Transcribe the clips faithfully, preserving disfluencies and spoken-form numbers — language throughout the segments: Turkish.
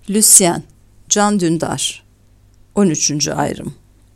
Lucien, Can Dündar. on üçüncü ayrım.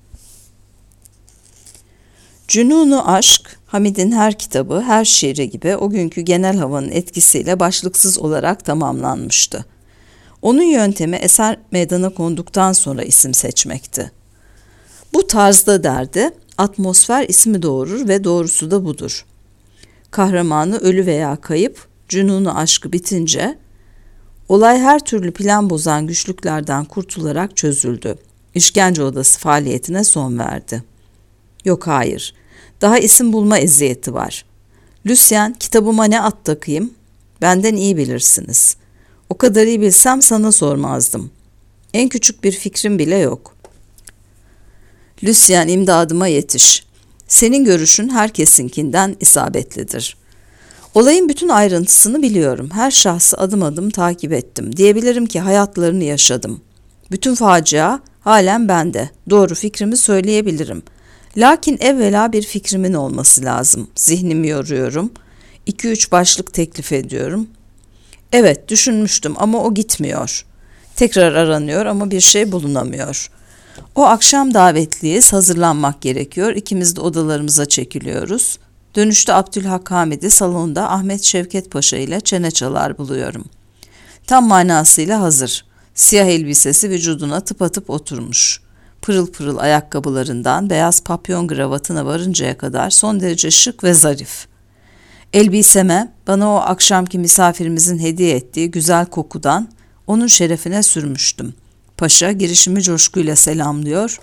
Cünûn-u Aşk, Hamid'in her kitabı, her şiiri gibi o günkü genel havanın etkisiyle başlıksız olarak tamamlanmıştı. Onun yöntemi eser meydana konduktan sonra isim seçmekti. Bu tarzda derdi, atmosfer ismi doğurur ve doğrusu da budur. Kahramanı ölü veya kayıp, Cünûn-u Aşk'ı bitince, olay her türlü plan bozan güçlüklerden kurtularak çözüldü. İşkence odası faaliyetine son verdi. Yok hayır, daha isim bulma eziyeti var. Lucien, kitabıma ne at takayım? Benden iyi bilirsiniz. O kadar iyi bilsem sana sormazdım. En küçük bir fikrim bile yok. Lucien, imdadıma yetiş. Senin görüşün herkesinkinden isabetlidir. Olayın bütün ayrıntısını biliyorum. Her şahsı adım adım takip ettim. Diyebilirim ki hayatlarını yaşadım. Bütün facia halen bende. Doğru fikrimi söyleyebilirim. Lakin evvela bir fikrimin olması lazım. Zihnimi yoruyorum. İki üç başlık teklif ediyorum. Evet, düşünmüştüm ama o gitmiyor. Tekrar aranıyor ama bir şey bulunamıyor. O akşam davetliyiz, hazırlanmak gerekiyor. İkimiz de odalarımıza çekiliyoruz. Dönüşte Abdülhak Hamid'i salonda Ahmet Şevket Paşa ile çene çalar buluyorum. Tam manasıyla hazır. Siyah elbisesi vücuduna tıpatıp oturmuş. Pırıl pırıl ayakkabılarından beyaz papyon kravatına varıncaya kadar son derece şık ve zarif. Elbiseme bana o akşamki misafirimizin hediye ettiği güzel kokudan onun şerefine sürmüştüm. Paşa girişimi coşkuyla selamlıyor.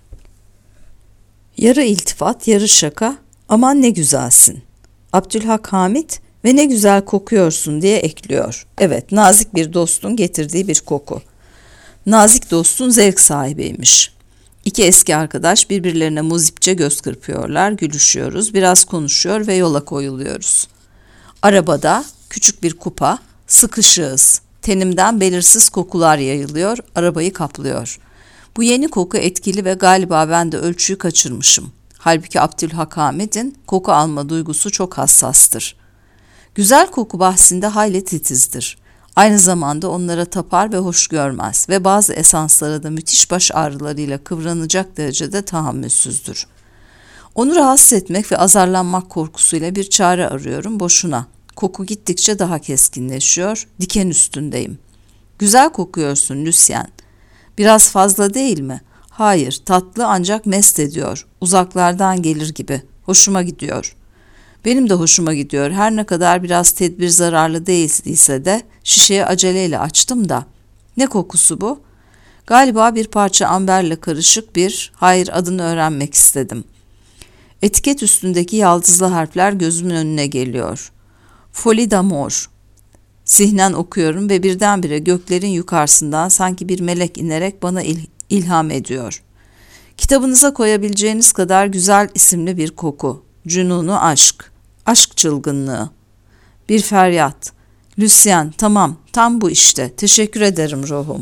Yarı iltifat, yarı şaka, aman ne güzelsin. Abdülhak Hamid ve ne güzel kokuyorsun diye ekliyor. Evet, nazik bir dostun getirdiği bir koku. Nazik dostun zevk sahibiymiş. İki eski arkadaş birbirlerine muzipçe göz kırpıyorlar, gülüşüyoruz, biraz konuşuyor ve yola koyuluyoruz. Arabada küçük bir kupa, sıkışığız. Tenimden belirsiz kokular yayılıyor, arabayı kaplıyor. Bu yeni koku etkili ve galiba ben de ölçüyü kaçırmışım. Halbuki Abdülhak Hamid'in koku alma duygusu çok hassastır. Güzel koku bahsinde hayli titizdir. Aynı zamanda onlara tapar ve hoş görmez ve bazı esanslara da müthiş baş ağrılarıyla kıvranacak derecede tahammülsüzdür. Onu rahatsız etmek ve azarlanmak korkusuyla bir çare arıyorum boşuna. Koku gittikçe daha keskinleşiyor, diken üstündeyim. Güzel kokuyorsun Lucien. Biraz fazla değil mi? Hayır, tatlı ancak mest ediyor. Uzaklardan gelir gibi. Hoşuma gidiyor. Benim de hoşuma gidiyor. Her ne kadar biraz tedbir zararlı değildiyse de şişeyi aceleyle açtım da. Ne kokusu bu? Galiba bir parça amberle karışık bir, hayır adını öğrenmek istedim. Etiket üstündeki yaldızlı harfler gözümün önüne geliyor. Folie d'amour. Zihnen okuyorum ve birdenbire göklerin yukarısından sanki bir melek inerek bana il- ilham ediyor. Kitabınıza koyabileceğiniz kadar güzel isimli bir koku. Cünûn-u Aşk. Aşk çılgınlığı. Bir feryat. Lucien, tamam, tam bu işte. Teşekkür ederim ruhum.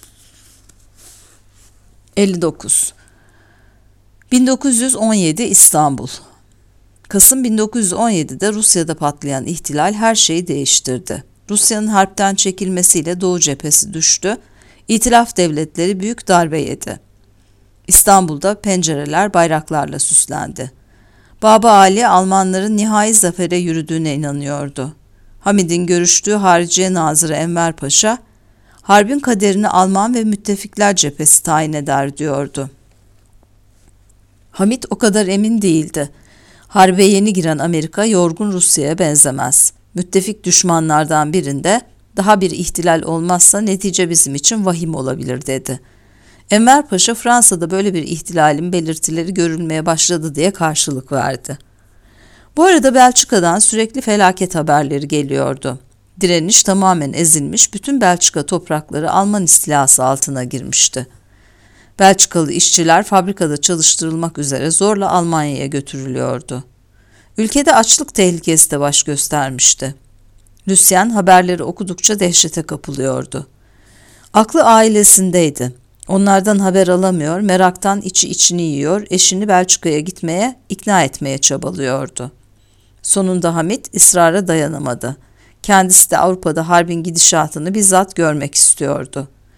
elli dokuz. bin dokuz yüz on yedi İstanbul. Kasım bin dokuz yüz on yedi'de Rusya'da patlayan ihtilal her şeyi değiştirdi. Rusya'nın harpten çekilmesiyle Doğu cephesi düştü. İtilaf devletleri büyük darbe yedi. İstanbul'da pencereler bayraklarla süslendi. Baba Ali Almanların nihai zafere yürüdüğüne inanıyordu. Hamid'in görüştüğü Hariciye Nazırı Enver Paşa, harbin kaderini Alman ve müttefikler cephesi tayin eder diyordu. Hamid o kadar emin değildi. Harbe yeni giren Amerika yorgun Rusya'ya benzemez. Müttefik düşmanlardan birinde daha bir ihtilal olmazsa netice bizim için vahim olabilir dedi. Enver Paşa Fransa'da böyle bir ihtilalin belirtileri görülmeye başladı diye karşılık verdi. Bu arada Belçika'dan sürekli felaket haberleri geliyordu. Direniş tamamen ezilmiş, bütün Belçika toprakları Alman istilası altına girmişti. Belçikalı işçiler fabrikada çalıştırılmak üzere zorla Almanya'ya götürülüyordu. Ülkede açlık tehlikesi de baş göstermişti. Lucien haberleri okudukça dehşete kapılıyordu. Aklı ailesindeydi. Onlardan haber alamıyor, meraktan içi içini yiyor, eşini Belçika'ya gitmeye, ikna etmeye çabalıyordu. Sonunda Hamid ısrara dayanamadı. Kendisi de Avrupa'da harbin gidişatını bizzat görmek istiyordu.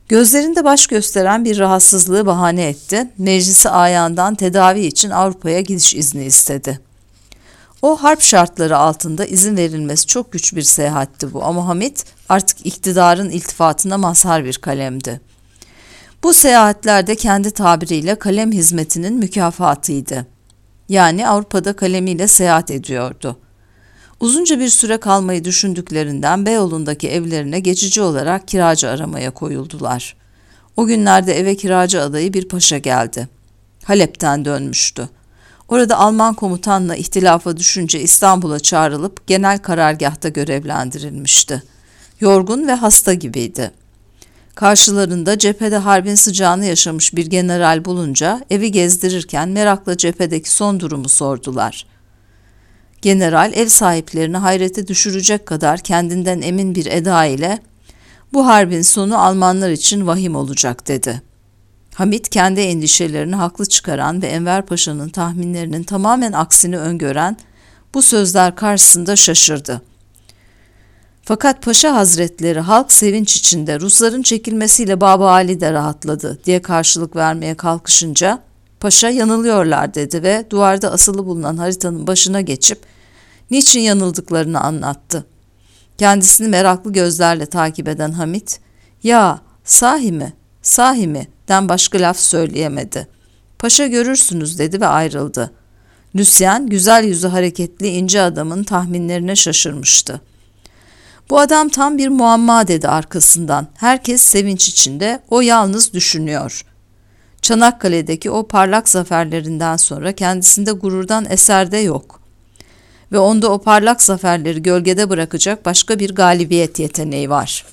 Gözlerinde baş gösteren bir rahatsızlığı bahane etti. Meclisi ayağından tedavi için Avrupa'ya gidiş izni istedi. O harp şartları altında izin verilmesi çok güç bir seyahatti bu ama Hamit artık iktidarın iltifatına mazhar bir kalemdi. Bu seyahatlerde kendi tabiriyle kalem hizmetinin mükafatıydı. Yani Avrupa'da kalemiyle seyahat ediyordu. Uzunca bir süre kalmayı düşündüklerinden Beyoğlu'ndaki evlerine geçici olarak kiracı aramaya koyuldular. O günlerde eve kiracı adayı bir paşa geldi. Halep'ten dönmüştü. Orada Alman komutanla ihtilafa düşünce İstanbul'a çağrılıp genel karargahta görevlendirilmişti. Yorgun ve hasta gibiydi. Karşılarında cephede harbin sıcağını yaşamış bir general bulunca evi gezdirirken merakla cephedeki son durumu sordular. General ev sahiplerini hayrete düşürecek kadar kendinden emin bir eda ile "Bu harbin sonu Almanlar için vahim olacak" dedi. Hamit kendi endişelerini haklı çıkaran ve Enver Paşa'nın tahminlerinin tamamen aksini öngören bu sözler karşısında şaşırdı. Fakat Paşa Hazretleri halk sevinç içinde Rusların çekilmesiyle Baba Ali de rahatladı diye karşılık vermeye kalkışınca Paşa yanılıyorlar dedi ve duvarda asılı bulunan haritanın başına geçip niçin yanıldıklarını anlattı. Kendisini meraklı gözlerle takip eden Hamit, "Ya sahi mi, sahi mi?" den başka laf söyleyemedi. "Paşa görürsünüz" dedi ve ayrıldı. Lucien güzel yüzü hareketli ince adamın tahminlerine şaşırmıştı. "Bu adam tam bir muamma" dedi arkasından. Herkes sevinç içinde, o yalnız düşünüyor. Çanakkale'deki o parlak zaferlerinden sonra kendisinde gururdan eser de yok. Ve onda o parlak zaferleri gölgede bırakacak başka bir galibiyet yeteneği var.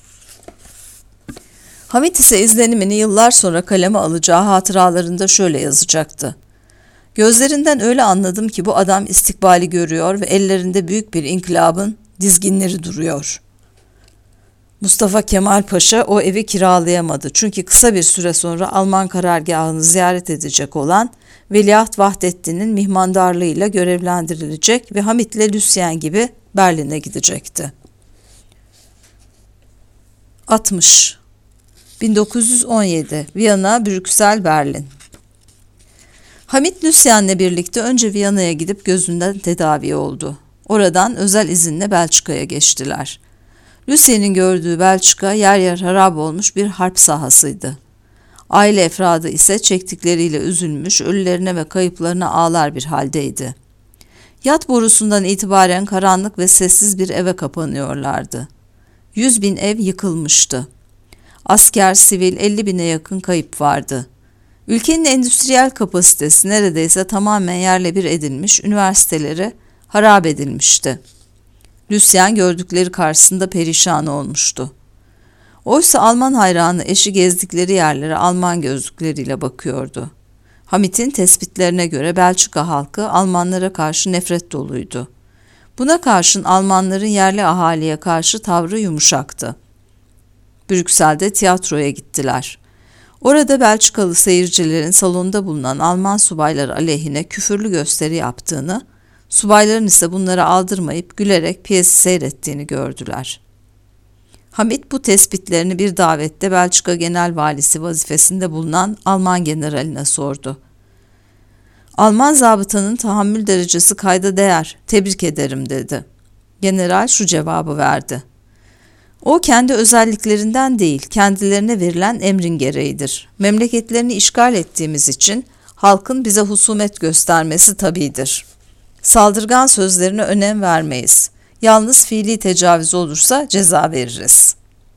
Hamit ise izlenimini yıllar sonra kaleme alacağı hatıralarında şöyle yazacaktı. "Gözlerinden öyle anladım ki bu adam istikbali görüyor ve ellerinde büyük bir inkılabın dizginleri duruyor." Mustafa Kemal Paşa o evi kiralayamadı. Çünkü kısa bir süre sonra Alman karargahını ziyaret edecek olan Veliaht Vahdettin'in mihmandarlığıyla görevlendirilecek ve Hamit'le Lucien gibi Berlin'e gidecekti. altmış. bin dokuz yüz on yedi. Viyana, Brüksel, Berlin. Hamit Lucien'le birlikte önce Viyana'ya gidip gözünden tedavi oldu. Oradan özel izinle Belçika'ya geçtiler. Lucien'in gördüğü Belçika yer yer harap olmuş bir harp sahasıydı. Aile efradı ise çektikleriyle üzülmüş, ölülerine ve kayıplarına ağlar bir haldeydi. Yat borusundan itibaren karanlık ve sessiz bir eve kapanıyorlardı. Yüz bin ev yıkılmıştı. Asker, sivil elli bine yakın kayıp vardı. Ülkenin endüstriyel kapasitesi neredeyse tamamen yerle bir edilmiş, üniversiteleri harap edilmişti. Lucien gördükleri karşısında perişan olmuştu. Oysa Alman hayranı eşi gezdikleri yerlere Alman gözlükleriyle bakıyordu. Hamit'in tespitlerine göre Belçika halkı Almanlara karşı nefret doluydu. Buna karşın Almanların yerli ahaliye karşı tavrı yumuşaktı. Brüksel'de tiyatroya gittiler. Orada Belçikalı seyircilerin salonda bulunan Alman subaylar aleyhine küfürlü gösteri yaptığını, subayların ise bunları aldırmayıp gülerek piyesi seyrettiğini gördüler. Hamit bu tespitlerini bir davette Belçika Genel Valisi vazifesinde bulunan Alman generaline sordu. "Alman zabıtanın tahammül derecesi kayda değer, tebrik ederim" dedi. General şu cevabı verdi. "O kendi özelliklerinden değil, kendilerine verilen emrin gereğidir. Memleketlerini işgal ettiğimiz için halkın bize husumet göstermesi tabidir. Saldırgan sözlerine önem vermeyiz. Yalnız fiili tecavüz olursa ceza veririz."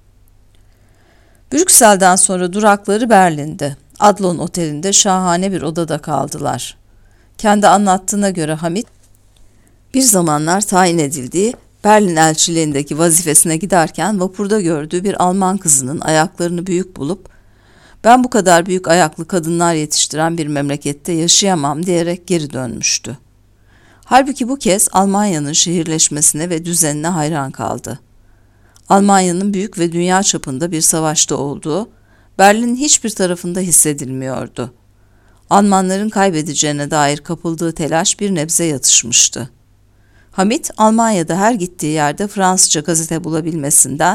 Brüksel'den sonra durakları Berlin'de. Adlon Oteli'nde şahane bir odada kaldılar. Kendi anlattığına göre Hamit, bir zamanlar tayin edildiği Berlin elçiliğindeki vazifesine giderken vapurda gördüğü bir Alman kızının ayaklarını büyük bulup "Ben bu kadar büyük ayaklı kadınlar yetiştiren bir memlekette yaşayamam" diyerek geri dönmüştü. Halbuki bu kez Almanya'nın şehirleşmesine ve düzenine hayran kaldı. Almanya'nın büyük ve dünya çapında bir savaşta olduğu, Berlin'in hiçbir tarafında hissedilmiyordu. Almanların kaybedeceğine dair kapıldığı telaş bir nebze yatışmıştı. Hamit, Almanya'da her gittiği yerde Fransızca gazete bulabilmesinden,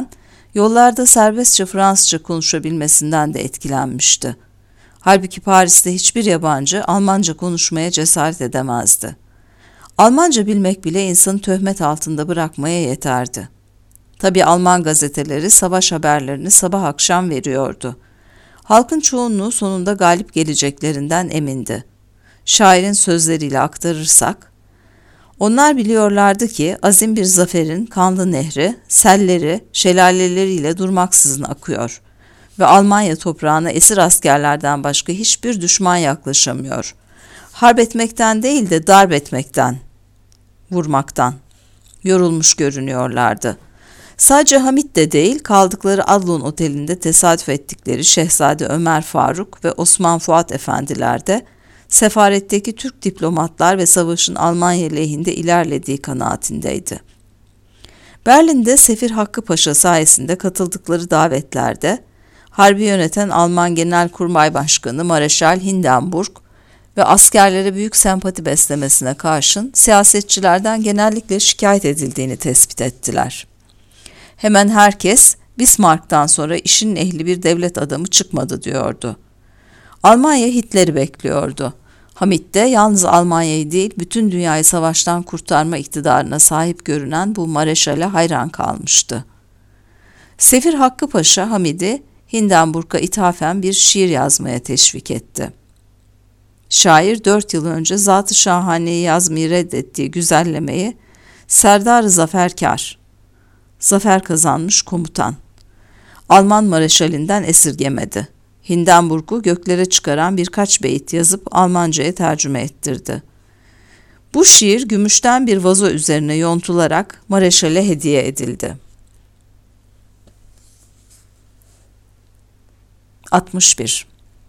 Yollarda serbestçe Fransızca konuşabilmesinden de etkilenmişti. Halbuki Paris'te hiçbir yabancı Almanca konuşmaya cesaret edemezdi. Almanca bilmek bile insanı töhmet altında bırakmaya yeterdi. Tabii Alman gazeteleri savaş haberlerini sabah akşam veriyordu. Halkın çoğunluğu sonunda galip geleceklerinden emindi. Şairin sözleriyle aktarırsak, onlar biliyorlardı ki azim bir zaferin kanlı nehri, selleri, şelaleleriyle durmaksızın akıyor ve Almanya toprağına esir askerlerden başka hiçbir düşman yaklaşamıyor. Harp etmekten değil de darp etmekten, vurmaktan yorulmuş görünüyorlardı. Sadece Hamit de değil, kaldıkları Adlon Oteli'nde tesadüf ettikleri Şehzade Ömer Faruk ve Osman Fuat Efendiler de sefaretteki Türk diplomatlar ve savaşın Almanya lehinde ilerlediği kanaatindeydi. Berlin'de Sefir Hakkı Paşa sayesinde katıldıkları davetlerde harbi yöneten Alman Genelkurmay Başkanı Mareşal Hindenburg ve askerlere büyük sempati beslemesine karşın siyasetçilerden genellikle şikayet edildiğini tespit ettiler. Hemen herkes Bismarck'tan sonra işin ehli bir devlet adamı çıkmadı diyordu. Almanya Hitler'i bekliyordu. Hamit de yalnız Almanya'yı değil bütün dünyayı savaştan kurtarma iktidarına sahip görünen bu Mareşal'e hayran kalmıştı. Sefir Hakkı Paşa Hamid'i Hindenburg'a ithafen bir şiir yazmaya teşvik etti. Şair dört yıl önce Zat-ı Şahane'yi yazmayı reddettiği güzellemeyi Serdar-ı Zaferkar, zafer kazanmış komutan, Alman Mareşalinden esirgemedi. Hindenburg'u göklere çıkaran birkaç beyit yazıp Almanca'ya tercüme ettirdi. Bu şiir gümüşten bir vazo üzerine yontularak Mareşal'e hediye edildi. altmış bir.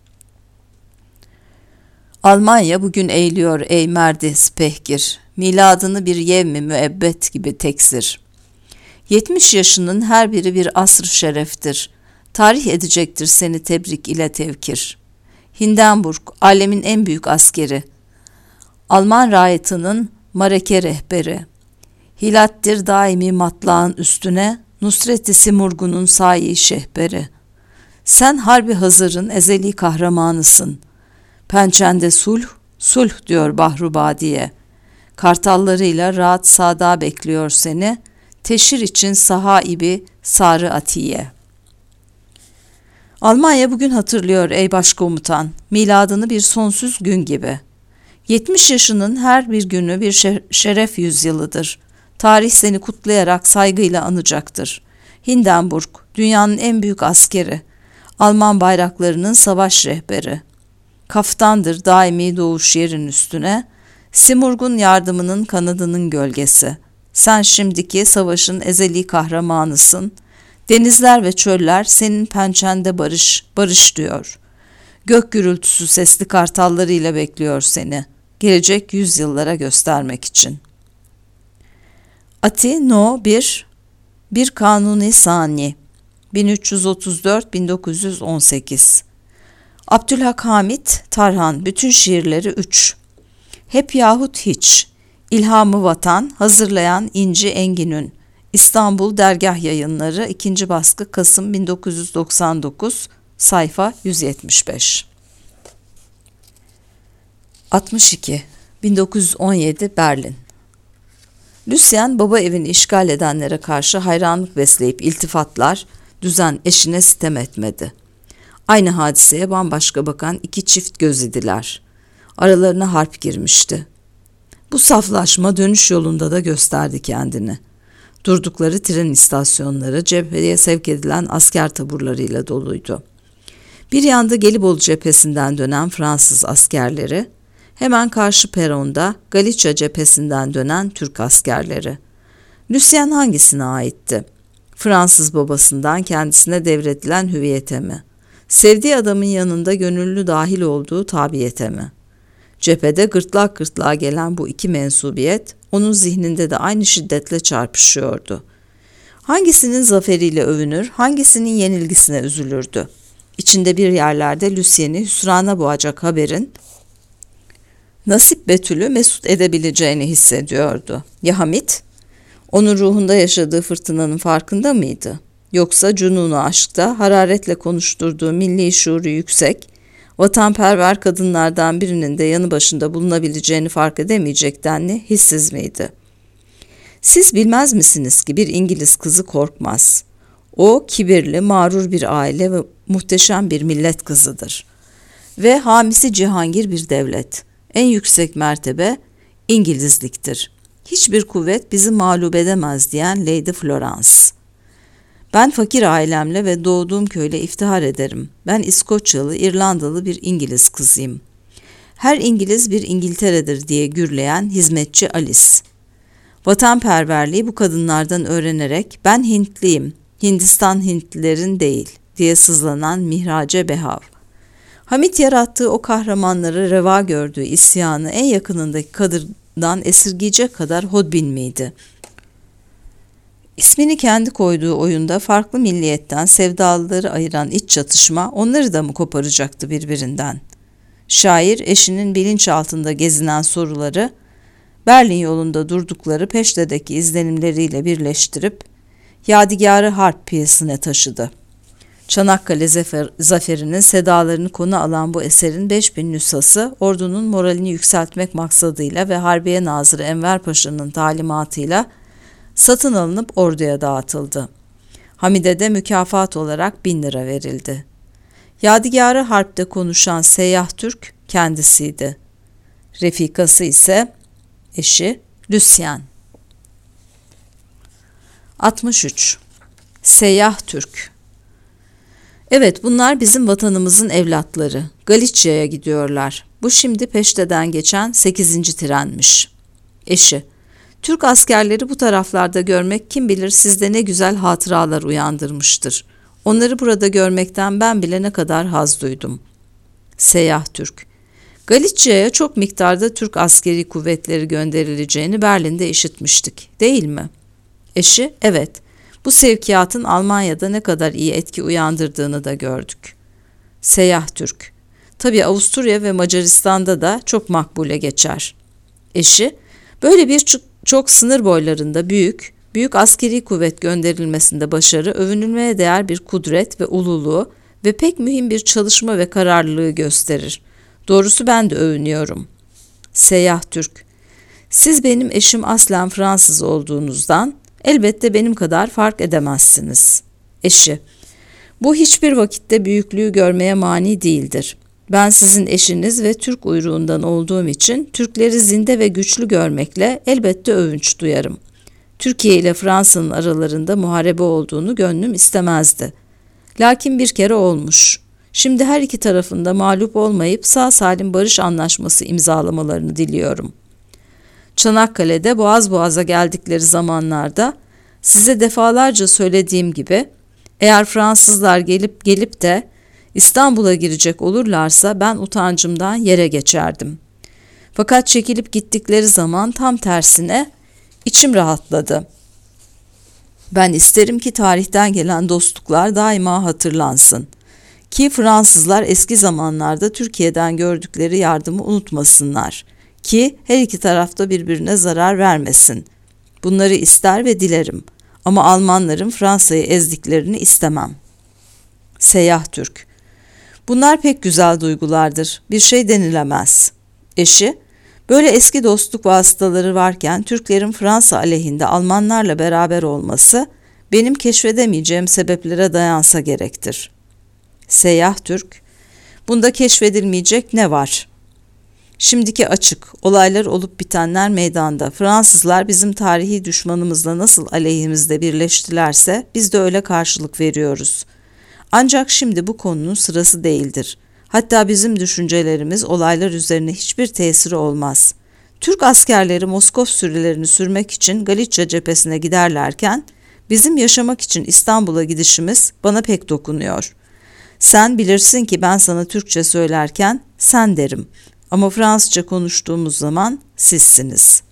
Almanya bugün eğiliyor ey merdi spehgir, miladını bir yevmi müebbet gibi teksir. Yetmiş yaşının her biri bir asr-ı şereftir. Tarih edecektir seni tebrik ile tevkir. Hindenburg, alemin en büyük askeri. Alman rayetinin mareke rehberi. Hilattir daimi matlağın üstüne, Nusret-i Simurgun'un sayi şehberi. Sen harbi hazırın ezeli kahramanısın. Pençende sulh, sulh diyor Bahrubadiye. Kartallarıyla rahat sada bekliyor seni, teşhir için sahaibi Sarı Atiye. Almanya bugün hatırlıyor ey başkomutan, miladını bir sonsuz gün gibi. Yetmiş yaşının her bir günü bir şeref yüzyılıdır. Tarih seni kutlayarak saygıyla anacaktır. Hindenburg, dünyanın en büyük askeri. Alman bayraklarının savaş rehberi. Kaftandır daimi doğuş yerin üstüne, Simurg'un yardımının kanadının gölgesi. Sen şimdiki savaşın ezeli kahramanısın. Denizler ve çöller senin pençende barış, barış diyor. Gök gürültüsü sesli kartallarıyla bekliyor seni. Gelecek yüzyıllara göstermek için. Ati No bir Bir Kanuni Sani bin üç yüz otuz dört bin dokuz yüz on sekiz. Abdülhak Hamit Tarhan bütün şiirleri üç. Hep yahut hiç. İlhamı Vatan hazırlayan İnci Enginün. İstanbul Dergah Yayınları ikinci baskı Kasım bin dokuz yüz doksan dokuz sayfa yüz yetmiş beş. altmış iki. bin dokuz yüz on yedi Berlin. Lucien baba evini işgal edenlere karşı hayranlık besleyip iltifatlar, düzen eşine sitem etmedi. Aynı hadiseye bambaşka bakan iki çift göz idiler. Aralarına harp girmişti. Bu saflaşma dönüş yolunda da gösterdi kendini. Durdukları tren istasyonları cepheye sevk edilen asker taburlarıyla doluydu. Bir yanda Gelibolu cephesinden dönen Fransız askerleri, hemen karşı peronda Galicia cephesinden dönen Türk askerleri. Lucien hangisine aitti? Fransız babasından kendisine devredilen hüviyete mi? Sevdiği adamın yanında gönüllü dahil olduğu tabiyete mi? Cephede gırtlak gırtlağa gelen bu iki mensubiyet onun zihninde de aynı şiddetle çarpışıyordu. Hangisinin zaferiyle övünür, hangisinin yenilgisine üzülürdü? İçinde bir yerlerde Lucien'i hüsrana boğacak haberin Nasip Betül'ü mesut edebileceğini hissediyordu. Ya Hamit? Onun ruhunda yaşadığı fırtınanın farkında mıydı? Yoksa cununu aşkta hararetle konuşturduğu milli şuuru yüksek, vatanperver kadınlardan birinin de yanı başında bulunabileceğini fark edemeyecek denli hissiz miydi? Siz bilmez misiniz ki bir İngiliz kızı korkmaz. O kibirli, mağrur bir aile ve muhteşem bir millet kızıdır. Ve hamisi cihangir bir devlet. En yüksek mertebe İngilizliktir. Hiçbir kuvvet bizi mağlup edemez diyen Lady Florence. Ben fakir ailemle ve doğduğum köyle iftihar ederim. Ben İskoçyalı, İrlandalı bir İngiliz kızıyım. Her İngiliz bir İngiltere'dir diye gürleyen hizmetçi Alice. Vatanperverliği bu kadınlardan öğrenerek ben Hintliyim, Hindistan Hintlilerin değil diye sızlanan Mihrace Behav. Hamit yarattığı o kahramanları reva gördüğü isyanı en yakınındaki kadından esirgeyecek kadar hodbin miydi? İsmini kendi koyduğu oyunda farklı milliyetten sevdalıları ayıran iç çatışma onları da mı koparacaktı birbirinden? Şair eşinin bilinç altında gezinen soruları Berlin yolunda durdukları Peşte'deki izlenimleriyle birleştirip Yadigarı Harp piyesine taşıdı. Çanakkale zafer, zaferinin sedalarını konu alan bu eserin beş bin nüshası ordunun moralini yükseltmek maksadıyla ve Harbiye Nazırı Enver Paşa'nın talimatıyla satın alınıp orduya dağıtıldı. Hamide'de mükafat olarak bin lira verildi. Yadigarı Harp'te konuşan seyyah Türk kendisiydi. Refikası ise eşi Lucien. altmış üç. Seyyah Türk. Evet, bunlar bizim vatanımızın evlatları. Galicia'ya gidiyorlar. Bu şimdi Peşte'den geçen sekizinci trenmiş. Eşi. Türk askerleri bu taraflarda görmek kim bilir sizde ne güzel hatıralar uyandırmıştır. Onları burada görmekten ben bile ne kadar haz duydum. Seyyah Türk. Galicia'ya çok miktarda Türk askeri kuvvetleri gönderileceğini Berlin'de işitmiştik, değil mi? Eşi, evet. Bu sevkiyatın Almanya'da ne kadar iyi etki uyandırdığını da gördük. Seyyah Türk. Tabii Avusturya ve Macaristan'da da çok makbule geçer. Eşi, böyle bir çok, çok sınır boylarında büyük, büyük askeri kuvvet gönderilmesinde başarı, övünülmeye değer bir kudret ve ululuğu ve pek mühim bir çalışma ve kararlılığı gösterir. Doğrusu ben de övünüyorum. Seyyah Türk. Siz benim eşim aslen Fransız olduğunuzdan elbette benim kadar fark edemezsiniz. Eşi. Bu hiçbir vakitte büyüklüğü görmeye mani değildir. Ben sizin eşiniz ve Türk uyruğundan olduğum için Türkleri zinde ve güçlü görmekle elbette övünç duyarım. Türkiye ile Fransa'nın aralarında muharebe olduğunu gönlüm istemezdi. Lakin bir kere olmuş. Şimdi her iki tarafında mağlup olmayıp sağ salim barış anlaşması imzalamalarını diliyorum. Çanakkale'de boğaz boğaza geldikleri zamanlarda size defalarca söylediğim gibi eğer Fransızlar gelip gelip de İstanbul'a girecek olurlarsa ben utancımdan yere geçerdim. Fakat çekilip gittikleri zaman tam tersine içim rahatladı. Ben isterim ki tarihten gelen dostluklar daima hatırlansın. Ki Fransızlar eski zamanlarda Türkiye'den gördükleri yardımı unutmasınlar. Ki her iki tarafta birbirine zarar vermesin. Bunları ister ve dilerim. Ama Almanların Fransa'yı ezdiklerini istemem. Seyyah Türk. Bunlar pek güzel duygulardır. Bir şey denilemez. Eşi, böyle eski dostluk vasıtaları varken Türklerin Fransa aleyhinde Almanlarla beraber olması benim keşfedemeyeceğim sebeplere dayansa gerektir. Seyyah Türk, bunda keşfedilmeyecek ne var? Şimdiki açık, olaylar olup bitenler meydanda. Fransızlar bizim tarihi düşmanımızla nasıl aleyhimizde birleştilerse biz de öyle karşılık veriyoruz. Ancak şimdi bu konunun sırası değildir. Hatta bizim düşüncelerimiz olaylar üzerine hiçbir tesiri olmaz. Türk askerleri Moskov sürülerini sürmek için Galicia cephesine giderlerken bizim yaşamak için İstanbul'a gidişimiz bana pek dokunuyor. Sen bilirsin ki ben sana Türkçe söylerken sen derim. Ama Fransızca konuştuğumuz zaman sizsiniz.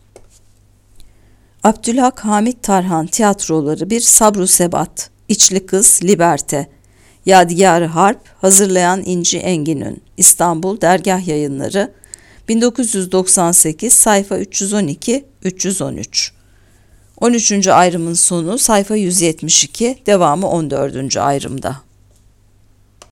Abdülhak Hamit Tarhan tiyatroları bir sabru sebat, İçli Kız, Liberte, Yadigarı Harp, hazırlayan İnci Enginün, İstanbul Dergah Yayınları, bin dokuz yüz doksan sekiz, sayfa üç yüz on iki üç yüz on üç. on üçüncü ayrımın sonu sayfa yüz yetmiş iki, devamı on dördüncü ayrımda.